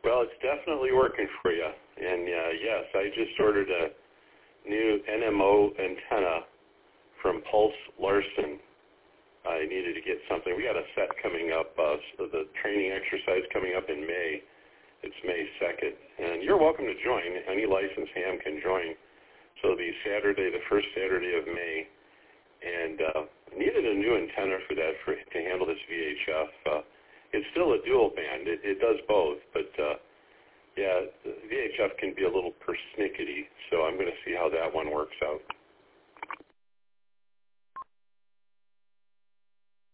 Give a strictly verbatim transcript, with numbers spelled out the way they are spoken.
Well, it's definitely working for you. And uh, yes, I just ordered a new N M O antenna from Pulse Larson. I needed to get something. We got a set coming up, uh, so the training exercise coming up in May. It's May second. And you're welcome to join. Any licensed ham can join. So it'll be Saturday, the first Saturday of May. And uh, needed a new antenna for that for, to handle this V H F. Uh, it's still a dual band. It, it does both. But, uh, yeah, the V H F can be a little persnickety. So I'm going to see how that one works out.